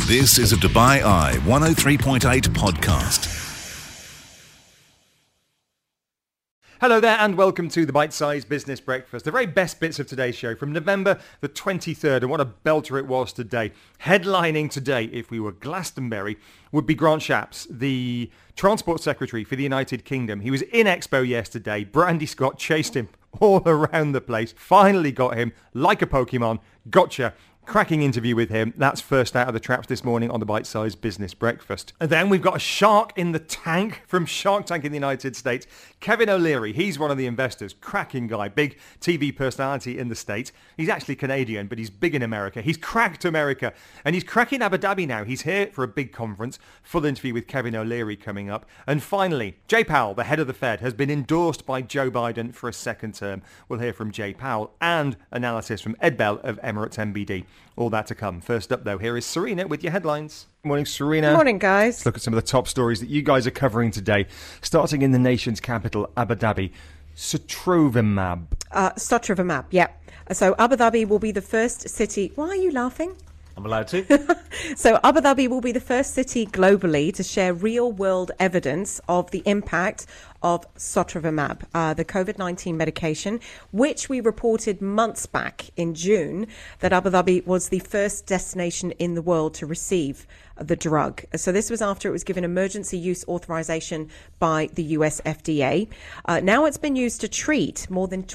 This is a Dubai Eye 103.8 podcast. Hello there and welcome to the Bite-Sized Business Breakfast, the very best bits of today's show from November the 23rd, and what a belter it was today. Headlining today, if we were Glastonbury, would be Grant Shapps, the Transport Secretary for the United Kingdom. He was in Expo yesterday. Brandy Scott chased him all around the place, finally got him like a Pokemon. Gotcha. Cracking interview with him. That's first out of the traps this morning on the Bite-Sized Business Breakfast. And then we've got a shark in the tank from Shark Tank in the United States. Kevin O'Leary, he's one of the investors. Cracking guy, big TV personality in the States. He's actually Canadian, but he's big in America. He's cracked America, and he's cracking Abu Dhabi now. He's here for a big conference. Full interview with Kevin O'Leary coming up. And finally, Jay Powell, the head of the Fed, has been endorsed by Joe Biden for a second term. We'll hear from Jay Powell and analysis from Ed Bell of Emirates NBD. All that to come. First up, though, here is Serena with your headlines. Morning, Serena. Morning, guys. Let's look at some of the top stories that you guys are covering today. Starting in the nation's capital, Abu Dhabi. Sotrovimab. Sotrovimab, yeah. So Abu Dhabi will be the first city... Why are you laughing? I'm allowed to. So Abu Dhabi will be the first city globally to share real-world evidence of the impact of Sotrovimab, the COVID-19 medication, which we reported months back in June that Abu Dhabi was the first destination in the world to receive the drug. So this was after it was given emergency use authorization by the US FDA. Now it's been used to treat more than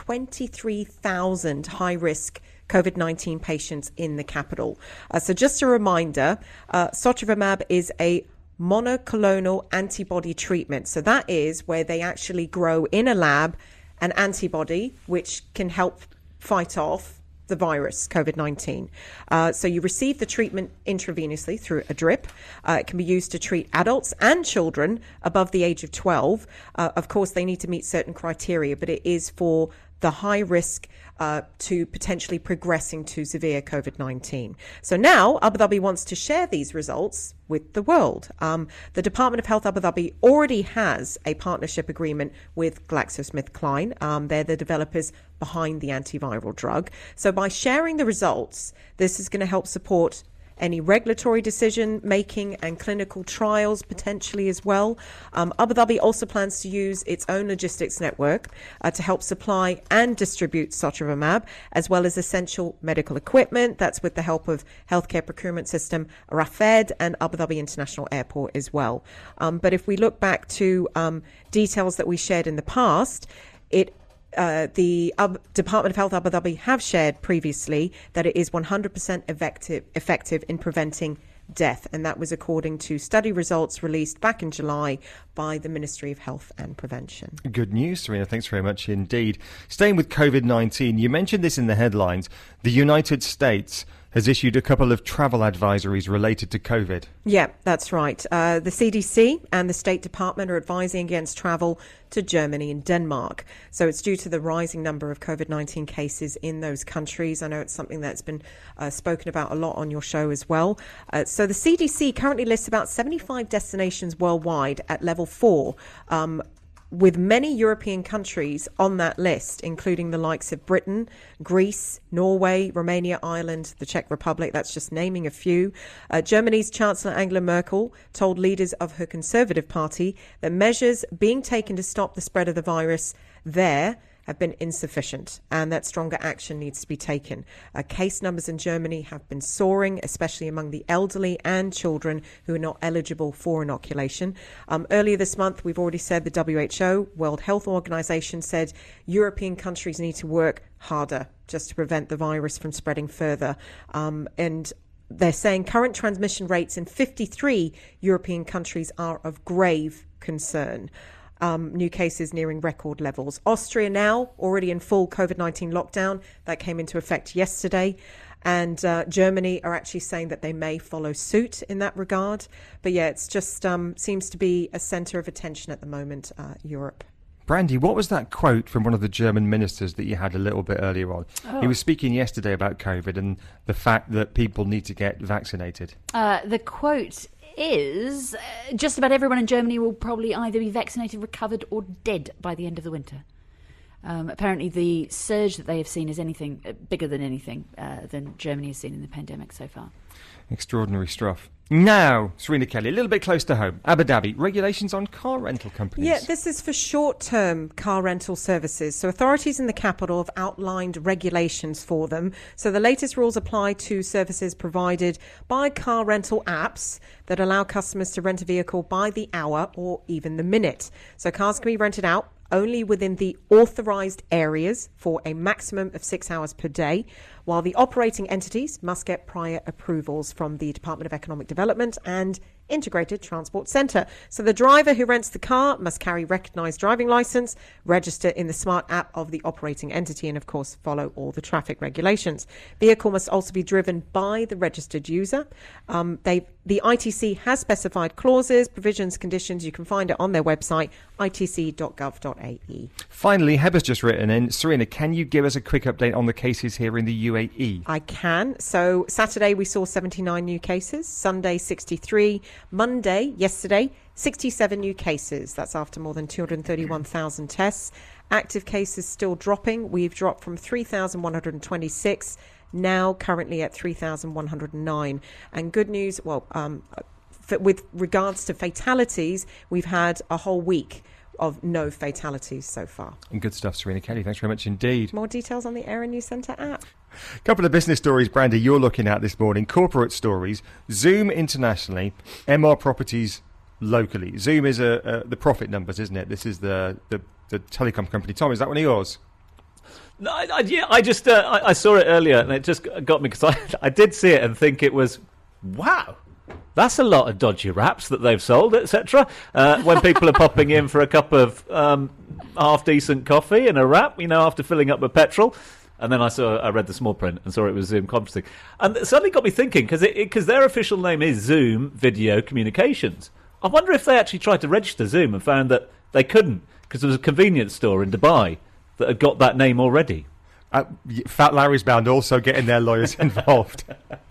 23,000 high-risk COVID-19 patients in the capital. So just a reminder, Sotrovimab is a monoclonal antibody treatment. So that is where they actually grow in a lab an antibody which can help fight off the virus, COVID-19. So you receive the treatment intravenously through a drip. It can be used to treat adults and children above the age of 12. Of course, they need to meet certain criteria, but it is for the high risk to potentially progressing to severe COVID-19. So now Abu Dhabi wants to share these results with the world. The Department of Health Abu Dhabi already has a partnership agreement with GlaxoSmithKline. They're the developers behind the antiviral drug. So by sharing the results, this is going to help support any regulatory decision making and clinical trials potentially as well. Abu Dhabi also plans to use its own logistics network to help supply and distribute Sotrovimab, as well as essential medical equipment. That's with the help of healthcare procurement system Rafed and Abu Dhabi International Airport as well. But if we look back to details that we shared in the past, the Department of Health Abu Dhabi have shared previously that it is 100% effective in preventing death, and that was according to study results released back in July by the Ministry of Health and Prevention. Good news, Serena. Thanks very much indeed. Staying with COVID-19, you mentioned this in the headlines. The United States has issued a couple of travel advisories related to COVID. Yeah, that's right. The CDC and the State Department are advising against travel to Germany and Denmark. So it's due to the rising number of COVID-19 cases in those countries. I know it's something that's been spoken about a lot on your show as well. So the CDC currently lists about 75 destinations worldwide at level 4, with many European countries on that list, including the likes of Britain, Greece, Norway, Romania, Ireland, the Czech Republic. That's just naming a few. Germany's Chancellor Angela Merkel told leaders of her Conservative Party that measures being taken to stop the spread of the virus there have been insufficient and that stronger action needs to be taken. Case numbers in Germany have been soaring, especially among the elderly and children who are not eligible for inoculation. Earlier this month, we've already said the WHO, World Health Organization, said European countries need to work harder just to prevent the virus from spreading further. And they're saying current transmission rates in 53 European countries are of grave concern. New cases nearing record levels. Austria now already in full COVID-19 lockdown. That came into effect yesterday. And Germany are actually saying that they may follow suit in that regard. But yeah, it's just seems to be a centre of attention at the moment, Europe. Brandy, what was that quote from one of the German ministers that you had a little bit earlier on? He was speaking yesterday about COVID and the fact that people need to get vaccinated. The quote is just about everyone in Germany will probably either be vaccinated, recovered or dead by the end of the winter. Apparently the surge that they have seen is anything bigger than anything than Germany has seen in the pandemic so far. Extraordinary stuff. Now, Serena Kelly, a little bit close to home. Abu Dhabi, regulations on car rental companies. Yeah, this is for short-term car rental services. So authorities in the capital have outlined regulations for them. So the latest rules apply to services provided by car rental apps that allow customers to rent a vehicle by the hour or even the minute. So cars can be rented out only within the authorised areas for a maximum of 6 hours per day, while the operating entities must get prior approvals from the Department of Economic Development and Integrated Transport Centre. So the driver who rents the car must carry recognised driving licence, register in the smart app of the operating entity, and of course follow all the traffic regulations. Vehicle must also be driven by the registered user. The ITC has specified clauses, provisions, conditions. You can find it on their website, itc.gov.ae. Finally, Heber's just written in, Serena, can you give us a quick update on the cases here in the UAE? I can. So Saturday we saw 79 new cases, Sunday 63, Monday, yesterday, 67 new cases. That's after more than 231,000 tests. Active cases still dropping. We've dropped from 3,126, now currently at 3,109. And good news, with regards to fatalities, we've had a whole week of no fatalities so far. And good stuff, Serena Kelly. Thanks very much indeed. More details on the Air News Centre app. A couple of business stories, Brandy, you're looking at this morning. Corporate stories. Zoom internationally, MR Properties locally. Zoom is the profit numbers, isn't it? This is the telecom company. Tom, is that one of yours? No, I saw it earlier and it just got me because I did see it and think it was, wow, that's a lot of dodgy wraps that they've sold, etc. When people are popping in for a cup of half-decent coffee and a wrap, after filling up with petrol. And then I read the small print and saw it was Zoom conferencing. And it suddenly got me thinking, because their official name is Zoom Video Communications. I wonder if they actually tried to register Zoom and found that they couldn't, because there was a convenience store in Dubai that had got that name already. Fat Larry's bound also getting their lawyers involved.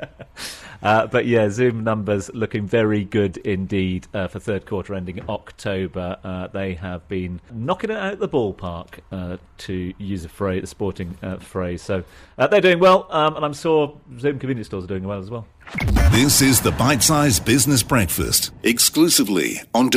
But yeah, Zoom numbers looking very good indeed for third quarter ending October. They have been knocking it out of the ballpark, to use a sporting phrase. So they're doing well, and I'm sure Zoom convenience stores are doing well as well. This is the Bite Size Business Breakfast, exclusively on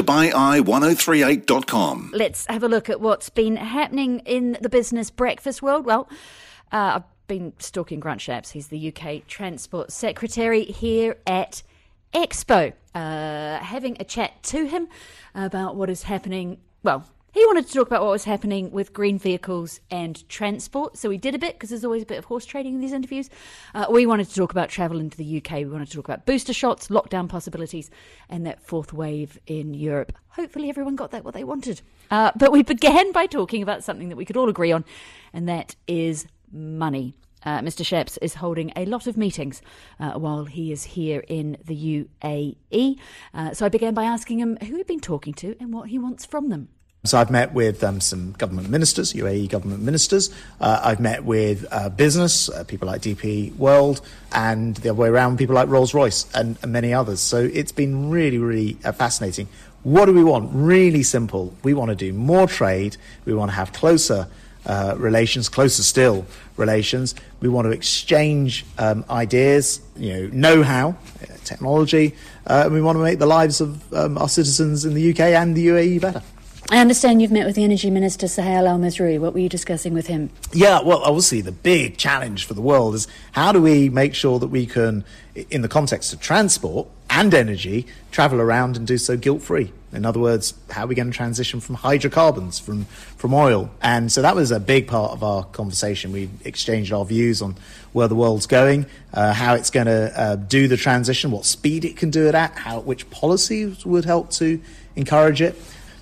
DubaiEye1038.com. Let's have a look at what's been happening in the business breakfast world. Well, I've been stalking Grant Shapps. He's the UK Transport Secretary here at Expo. Having a chat to him about what is happening. Well, he wanted to talk about what was happening with green vehicles and transport. So we did a bit, because there's always a bit of horse trading in these interviews. We wanted to talk about travel into the UK. We wanted to talk about booster shots, lockdown possibilities, and that fourth wave in Europe. Hopefully everyone got that what they wanted. But we began by talking about something that we could all agree on, and that is money. Mr. Shapps is holding a lot of meetings while he is here in the UAE. So I began by asking him who he'd been talking to and what he wants from them. So I've met with some government ministers, UAE government ministers. I've met with business, people like DP World, and the other way around, people like Rolls-Royce and many others. So it's been really, really fascinating. What do we want? Really simple. We want to do more trade. We want to have closer relations, closer still relations. We want to exchange ideas, know-how, technology, and we want to make the lives of our citizens in the UK and the UAE better. I understand you've met with the Energy Minister, Suhail Al-Mazrui. What were you discussing with him? Yeah, well, obviously the big challenge for the world is how do we make sure that we can, in the context of transport and energy, travel around and do so guilt-free? In other words, how are we going to transition from hydrocarbons, from oil? And so that was a big part of our conversation. We exchanged our views on where the world's going, how it's going to do the transition, what speed it can do it at, which policies would help to encourage it.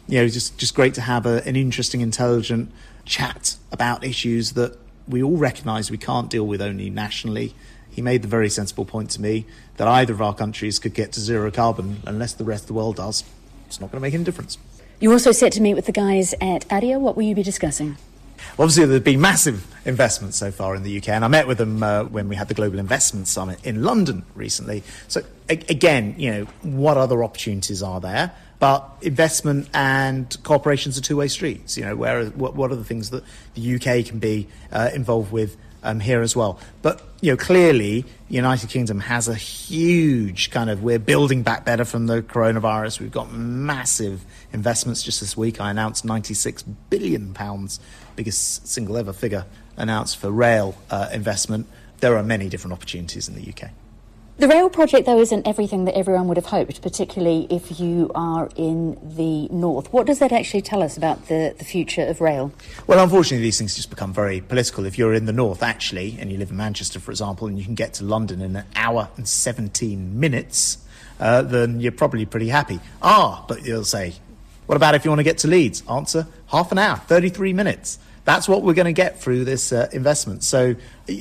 Just great to have an interesting, intelligent chat about issues that we all recognise we can't deal with only nationally. He made the very sensible point to me that either of our countries could get to zero carbon unless the rest of the world does. It's not going to make any difference. You also set to meet with the guys at ADIA. What will you be discussing? Obviously, there's been massive investments so far in the UK, and I met with them when we had the Global Investment Summit in London recently. So, again, what other opportunities are there? But investment and cooperation's are two-way streets. What are the things that the UK can be involved with here as well. But, clearly, the United Kingdom has a huge we're building back better from the coronavirus. We've got massive investments. Just this week, I announced £96 billion, biggest single ever figure announced for rail investment. There are many different opportunities in the UK. The rail project, though, isn't everything that everyone would have hoped, particularly if you are in the north. What does that actually tell us about the future of rail? Well, unfortunately, these things just become very political. If you're in the north, actually, and you live in Manchester, for example, and you can get to London in 1 hour and 17 minutes, then you're probably pretty happy. But you'll say, what about if you want to get to Leeds? Answer, half an hour, 33 minutes. That's what we're going to get through this investment. So,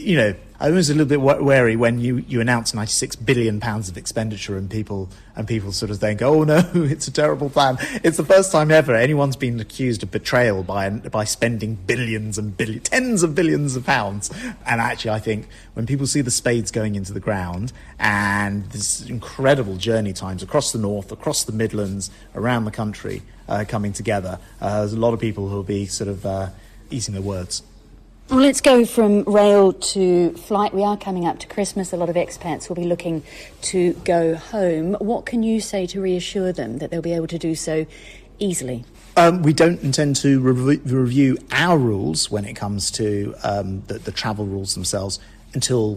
I was a little bit wary when you announce £96 billion of expenditure and people sort of think, oh no, it's a terrible plan. It's the first time ever anyone's been accused of betrayal by spending billions and tens of billions of pounds. And actually, I think when people see the spades going into the ground and this incredible journey times across the north, across the Midlands, around the country coming together, there's a lot of people who will be sort of eating their words. Well, let's go from rail to flight. We are coming up to Christmas. A lot of expats will be looking to go home. What can you say to reassure them that they'll be able to do so easily? We don't intend to review our rules when it comes to the travel rules themselves until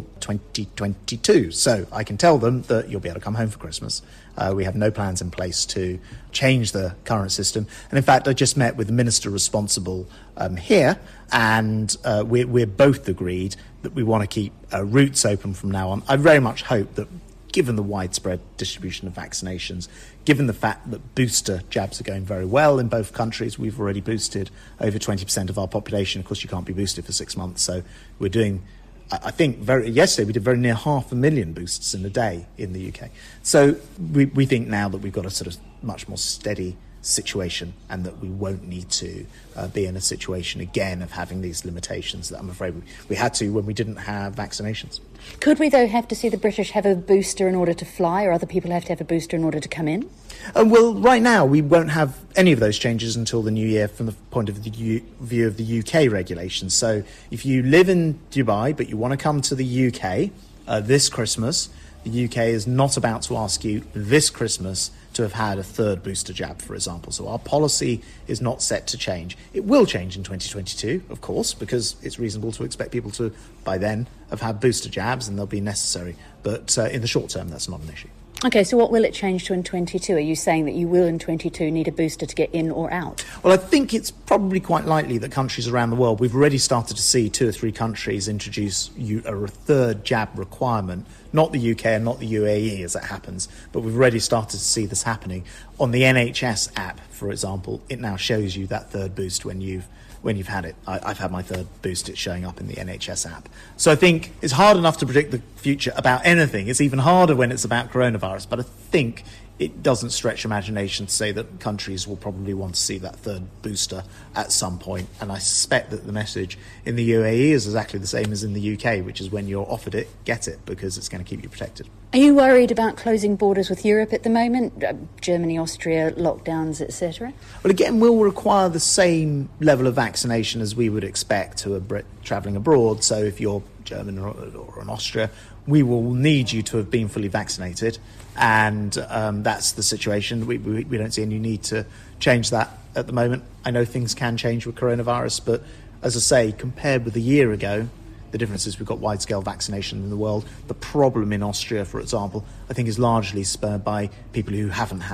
2022. So I can tell them that you'll be able to come home for Christmas. We have no plans in place to change the current system. And in fact, I just met with the minister responsible here, and we're both agreed that we want to keep routes open from now on. I very much hope that, given the widespread distribution of vaccinations, given the fact that booster jabs are going very well in both countries, we've already boosted over 20% of our population. Of course, you can't be boosted for 6 months, so we're doing... I think yesterday we did very near 500,000 boosts in a day in the UK. So we think now that we've got a sort of much more steady situation and that we won't need to be in a situation again of having these limitations that I'm afraid we had to when we didn't have vaccinations. Could we, though, have to see the British have a booster in order to fly, or other people have to have a booster in order to come in? Well, right now we won't have any of those changes until the new year from the point of view of the UK regulations. So if you live in Dubai but you want to come to the UK this Christmas, the UK is not about to ask you this Christmas to have had a third booster jab, for example. So our policy is not set to change. It will change in 2022, of course, because it's reasonable to expect people to, by then, have had booster jabs and they'll be necessary. But in the short term, that's not an issue. OK, so what will it change to in 22? Are you saying that you will in 22 need a booster to get in or out? Well, I think it's probably quite likely that countries around the world, we've already started to see 2 or 3 countries introduce a third jab requirement, not the UK and not the UAE as it happens, but we've already started to see this happening. On the NHS app, for example, it now shows you that third boost when you've had it. I've had my third boost, it's showing up in the NHS app. So I think it's hard enough to predict the future about anything. It's even harder when it's about coronavirus. But I think it doesn't stretch imagination to say that countries will probably want to see that third booster at some point. And I suspect that the message in the UAE is exactly the same as in the UK, which is when you're offered it, get it, because it's going to keep you protected. Are you worried about closing borders with Europe at the moment? Germany, Austria, lockdowns, etc.? Well, again, we'll require the same level of vaccination as we would expect to a Brit travelling abroad. So if you're German or in Austria, we will need you to have been fully vaccinated. And that's the situation. We don't see any need to change that at the moment. I know things can change with coronavirus, but as I say, compared with a year ago, the difference is we've got wide-scale vaccination in the world. The problem in Austria, for example, I think is largely spurred by people who haven't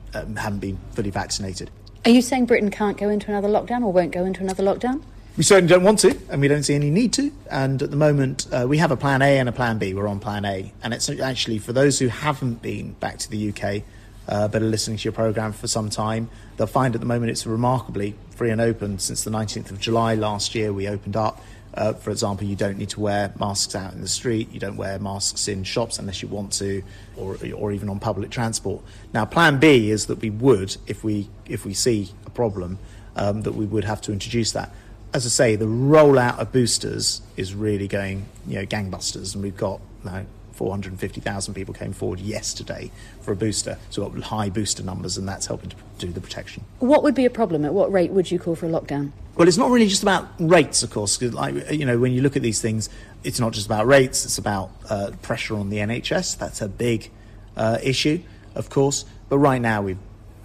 been fully vaccinated. Are you saying Britain can't go into another lockdown or won't go into another lockdown? We certainly don't want to, and we don't see any need to. And at the moment, we have a plan A and a plan B. We're on plan A. And it's actually, for those who haven't been back to the UK, but are listening to your programme for some time, they'll find at the moment it's remarkably free and open. Since the 19th of July last year, we opened up. For example, you don't need to wear masks out in the street. You don't wear masks in shops unless you want to, or even on public transport. Now, plan B is that we would, if we see a problem, that we would have to introduce that. As I say, the rollout of boosters is really going, gangbusters, and we've got 450,000 people came forward yesterday for a booster. So we've got high booster numbers, and that's helping to do the protection. What would be a problem? At what rate would you call for a lockdown? Well, it's not really just about rates, of course, because, when you look at these things, it's not just about rates, it's about pressure on the NHS. That's a big issue, of course. But right now we've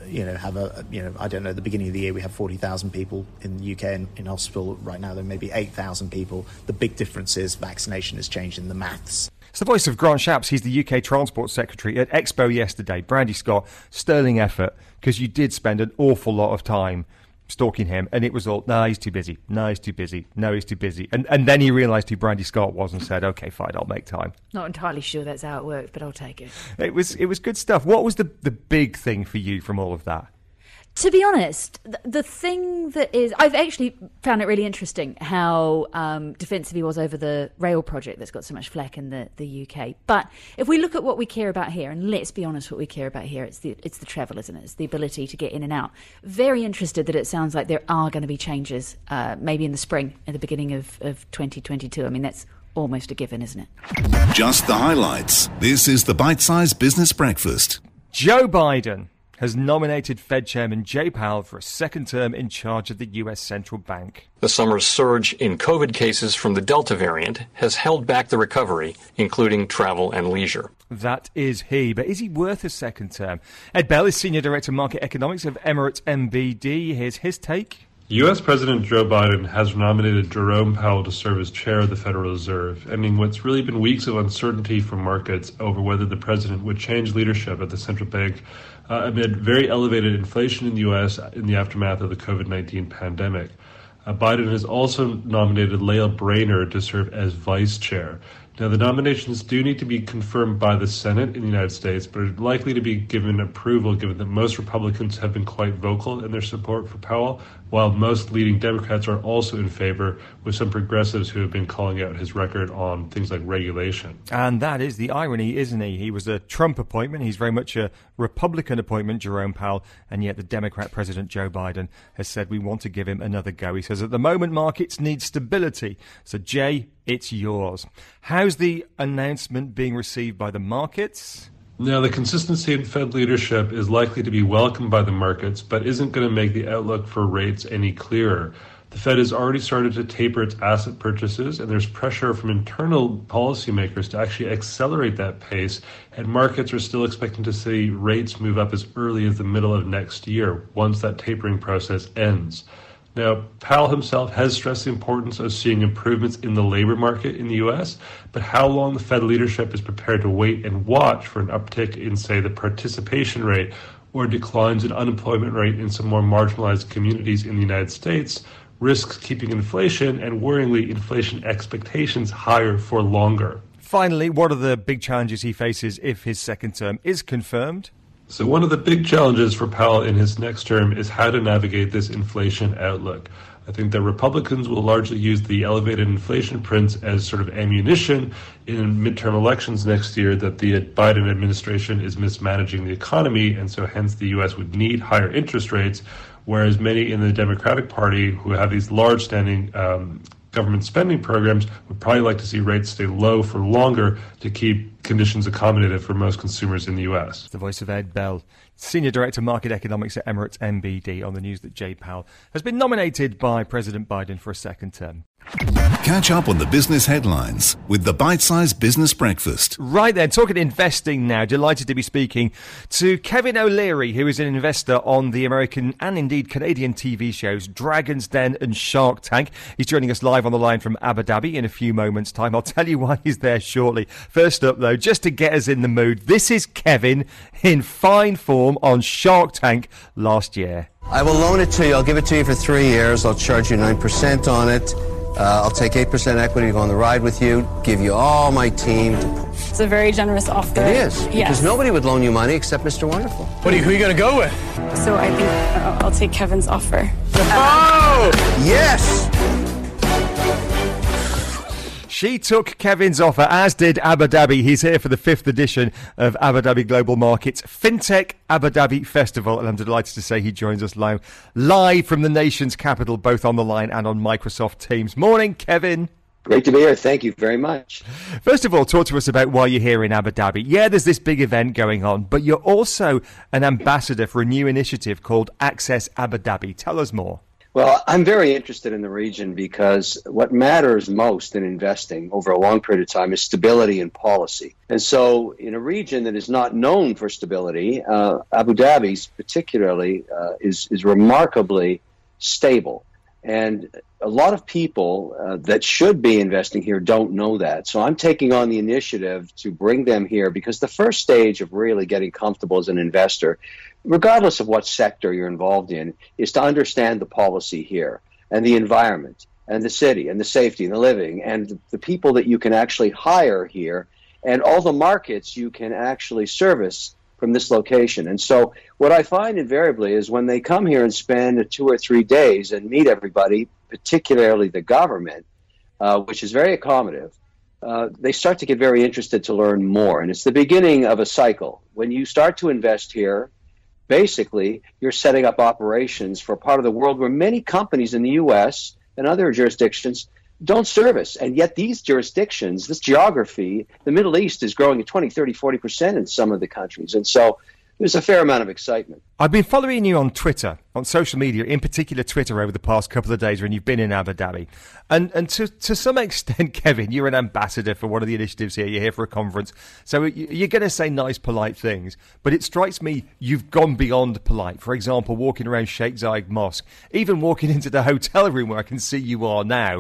I don't know, at the beginning of the year we have 40,000 people in the UK in hospital. Right now there may be 8,000 people. The big difference is vaccination has changed in the maths. It's the voice of Grant Shapps. He's the UK Transport Secretary at Expo yesterday. Brandy Scott, sterling effort, because you did spend an awful lot of time stalking him, and it was all, no, he's too busy, no, he's too busy, no, he's too busy. And then he realised who Brandy Scott was and said, OK, fine, I'll make time. Not entirely sure that's how it worked, but I'll take it. It was good stuff. What was the big thing for you from all of that? To be honest, the thing that is... I've actually found it really interesting how defensive he was over the rail project that's got so much flack in the UK. But if we look at what we care about here, and let's be honest, what we care about here, it's the travel, isn't it? It's the ability to get in and out. Very interested that it sounds like there are going to be changes, maybe in the spring, at the beginning of 2022. I mean, that's almost a given, isn't it? Just the highlights. This is the Bite-Sized Business Breakfast. Joe Biden has nominated Fed Chairman Jay Powell for a second term in charge of the US Central Bank. The summer's surge in COVID cases from the Delta variant has held back the recovery, including travel and leisure. That is he. But is he worth a second term? Ed Bell is Senior Director of Market Economics of Emirates MBD. Here's his take. U.S. President Joe Biden has nominated Jerome Powell to serve as chair of the Federal Reserve, ending what's really been weeks of uncertainty for markets over whether the president would change leadership at the central bank amid very elevated inflation in the U.S. in the aftermath of the COVID-19 pandemic. Biden has also nominated Lael Brainerd to serve as vice chair. Now, the nominations do need to be confirmed by the Senate in the United States, but are likely to be given approval given that most Republicans have been quite vocal in their support for Powell, while most leading Democrats are also in favor, with some progressives who have been calling out his record on things like regulation. And that is the irony, isn't he? He was a Trump appointment. He's very much a Republican appointment, Jerome Powell, and yet the Democrat President Joe Biden has said we want to give him another go. He says at the moment markets need stability. So, Jay, it's yours. How's the announcement being received by the markets? Now, the consistency in Fed leadership is likely to be welcomed by the markets, but isn't going to make the outlook for rates any clearer. The Fed has already started to taper its asset purchases, and there's pressure from internal policymakers to actually accelerate that pace, and markets are still expecting to see rates move up as early as the middle of next year, once that tapering process ends. Now, Powell himself has stressed the importance of seeing improvements in the labor market in the U.S., but how long the Fed leadership is prepared to wait and watch for an uptick in, say, the participation rate or declines in unemployment rate in some more marginalized communities in the United States risks keeping inflation and, worryingly, inflation expectations higher for longer. Finally, what are the big challenges he faces if his second term is confirmed? So one of the big challenges for Powell in his next term is how to navigate this inflation outlook. I think that Republicans will largely use the elevated inflation prints as sort of ammunition in midterm elections next year that the Biden administration is mismanaging the economy, and so hence the U.S. would need higher interest rates, whereas many in the Democratic Party who have these large-standing government spending programs would probably like to see rates stay low for longer to keep conditions accommodative for most consumers in the U.S. The voice of Ed Bell, Senior Director of Market Economics at Emirates MBD, on the news that Jay Powell has been nominated by President Biden for a second term. Catch up on the business headlines with the Bite-Sized Business Breakfast. Right then, talking investing now. Delighted to be speaking to Kevin O'Leary, who is an investor on the American and indeed Canadian TV shows Dragon's Den and Shark Tank. He's joining us live on the line from Abu Dhabi in a few moments' time. I'll tell you why he's there shortly. First up, though, just to get us in the mood, this is Kevin in fine form on Shark Tank last year. I will loan it to you. I'll give it to you for 3 years. I'll charge you 9% on it. I'll take 8% equity to go on the ride with you, give you all my team. It's a very generous offer. It is, yes. Because nobody would loan you money except Mr. Wonderful. Who are you going to go with? So I think I'll take Kevin's offer. Oh! Yes! She took Kevin's offer, as did Abu Dhabi. He's here for the 5th edition of Abu Dhabi Global Markets FinTech Abu Dhabi Festival, and I'm delighted to say he joins us live from the nation's capital, both on the line and on Microsoft Teams. Morning, Kevin. Great to be here. Thank you very much. First of all, talk to us about why you're here in Abu Dhabi. Yeah, there's this big event going on, but you're also an ambassador for a new initiative called Access Abu Dhabi. Tell us more. Well, I'm very interested in the region because what matters most in investing over a long period of time is stability and policy. And so in a region that is not known for stability, Abu Dhabi's particularly is remarkably stable. And a lot of people that should be investing here don't know that. So I'm taking on the initiative to bring them here because the first stage of really getting comfortable as an investor, regardless of what sector you're involved in, is to understand the policy here and the environment and the city and the safety and the living and the people that you can actually hire here and all the markets you can actually service from this location. And so what I find invariably is when they come here and spend 2 or 3 days and meet everybody, particularly the government, which is very accommodative, they start to get very interested to learn more. And it's the beginning of a cycle. When you start to invest here, basically you're setting up operations for a part of the world where many companies in the U.S. and other jurisdictions don't service. And yet these jurisdictions, this geography, the Middle East is growing at 20, 30, 40% in some of the countries. And so there's a fair amount of excitement. I've been following you on Twitter, on social media, in particular Twitter, over the past couple of days when you've been in Abu Dhabi. And to some extent, Kevin, you're an ambassador for one of the initiatives here. You're here for a conference. So you're going to say nice, polite things. But it strikes me you've gone beyond polite. For example, walking around Sheikh Zayed Mosque, even walking into the hotel room where I can see you are now.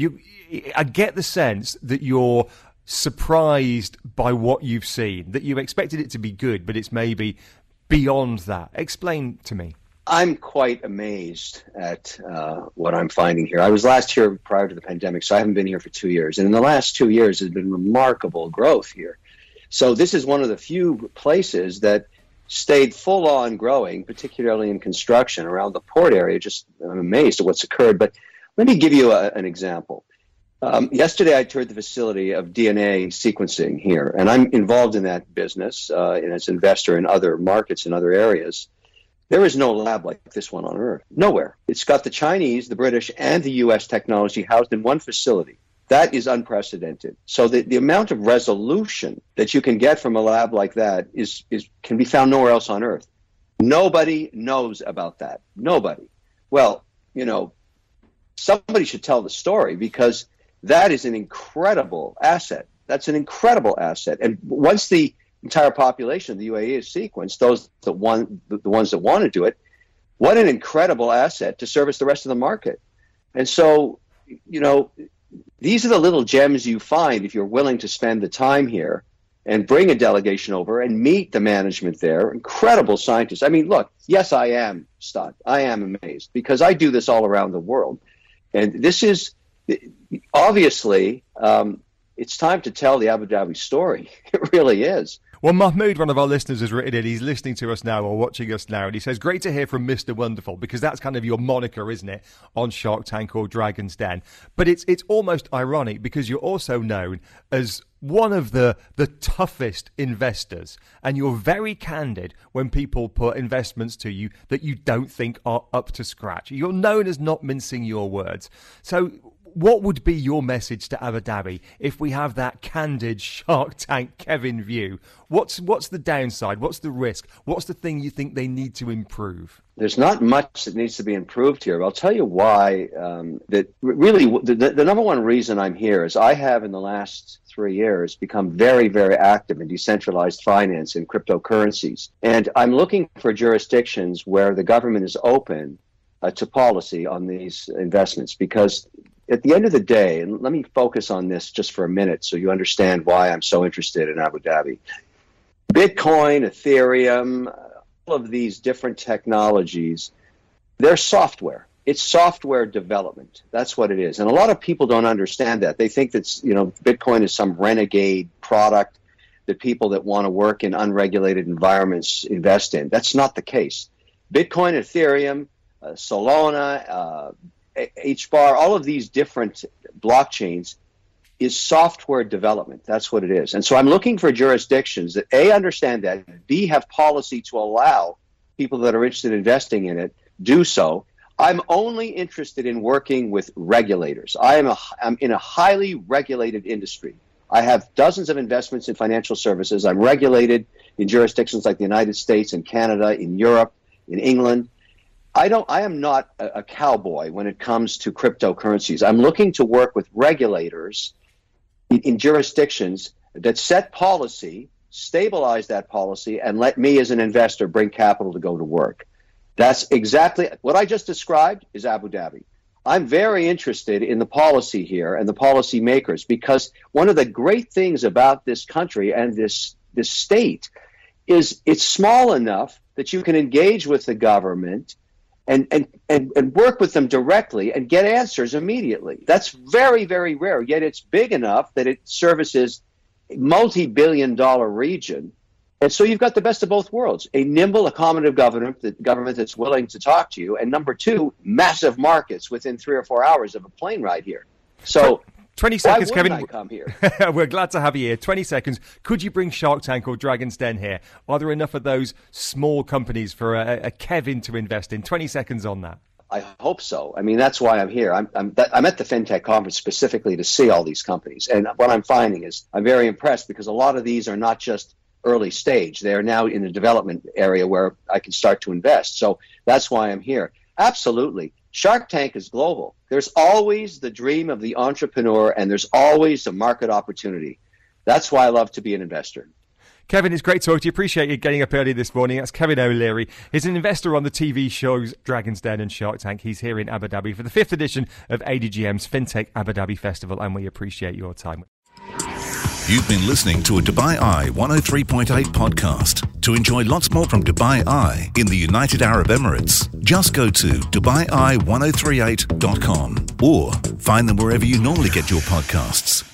I get the sense that you're surprised by what you've seen, that you expected it to be good, but it's maybe beyond that. Explain to me. I'm quite amazed at what I'm finding here. I was last here prior to the pandemic, so I haven't been here for 2 years. And in the last 2 years, there's been remarkable growth here. So this is one of the few places that stayed full on growing, particularly in construction around the port area. I'm amazed at what's occurred. But let me give you an example. Yesterday, I toured the facility of DNA sequencing here, and I'm involved in that business and as an investor in other markets in other areas. There is no lab like this one on Earth. Nowhere. It's got the Chinese, the British, and the U.S. technology housed in one facility. That is unprecedented. So the amount of resolution that you can get from a lab like that can be found nowhere else on Earth. Nobody knows about that. Nobody. Well, somebody should tell the story because that is an incredible asset. That's an incredible asset. And once the entire population of the UAE is sequenced, the ones that want to do it, what an incredible asset to service the rest of the market. And so, these are the little gems you find if you're willing to spend the time here and bring a delegation over and meet the management there. Incredible scientists. I mean, look, yes, I am stunned. I am amazed because I do this all around the world. And this is obviously, it's time to tell the Abu Dhabi story. It really is. Well, Mahmood, one of our listeners, has written in. He's listening to us now or watching us now, and he says, great to hear from Mr. Wonderful, because that's kind of your moniker, isn't it, on Shark Tank or Dragon's Den. But it's almost ironic because you're also known as one of the toughest investors, and you're very candid when people put investments to you that you don't think are up to scratch. You're known as not mincing your words. So what would be your message to Abu Dhabi if we have that candid Shark Tank Kevin view? What's the downside? What's the risk? What's the thing you think they need to improve? There's not much that needs to be improved here. But I'll tell you why. That really, the number one reason I'm here is I have in the last 3 years become very, very active in decentralized finance and cryptocurrencies. And I'm looking for jurisdictions where the government is open to policy on these investments, because at the end of the day, and let me focus on this just for a minute so you understand why I'm so interested in Abu Dhabi. Bitcoin, Ethereum, all of these different technologies, they're software. It's software development. That's what it is. And a lot of people don't understand that. They think that Bitcoin is some renegade product that people that want to work in unregulated environments invest in. That's not the case. Bitcoin, Ethereum, Solana, HBAR, all of these different blockchains is software development. That's what it is. And so I'm looking for jurisdictions that A, understand that, B, have policy to allow people that are interested in investing in it do so. I'm only interested in working with regulators. I'm in a highly regulated industry. I have dozens of investments in financial services. I'm regulated in jurisdictions like the United States and Canada, in Europe, in England. I am not a cowboy when it comes to cryptocurrencies. I'm looking to work with regulators in jurisdictions that set policy, stabilize that policy, and let me as an investor bring capital to go to work. That's exactly what I just described is Abu Dhabi. I'm very interested in the policy here and the policy makers, because one of the great things about this country and this state is it's small enough that you can engage with the government and work with them directly and get answers immediately. That's very, very rare, yet it's big enough that it services a multi-billion-dollar region. And so you've got the best of both worlds, a nimble, accommodative government that's willing to talk to you, and number two, massive markets within 3 or 4 hours of a plane ride here. So 20 seconds, why Kevin. I come here? We're glad to have you here. 20 seconds. Could you bring Shark Tank or Dragon's Den here? Are there enough of those small companies for a Kevin to invest in? 20 seconds on that. I hope so. I mean, that's why I'm here. I'm at the FinTech conference specifically to see all these companies. And what I'm finding is I'm very impressed, because a lot of these are not just early stage. They are now in the development area where I can start to invest. So that's why I'm here. Absolutely. Shark Tank is global. There's always the dream of the entrepreneur, and there's always a market opportunity. That's why I love to be an investor. Kevin, it's great talking to you. Appreciate you getting up early this morning. That's Kevin O'Leary. He's an investor on the TV shows Dragon's Den and Shark Tank. He's here in Abu Dhabi for the 5th edition of ADGM's FinTech Abu Dhabi Festival, and we appreciate your time. You've been listening to a Dubai Eye 103.8 podcast. To enjoy lots more from Dubai Eye in the United Arab Emirates, just go to DubaiEye1038.com or find them wherever you normally get your podcasts.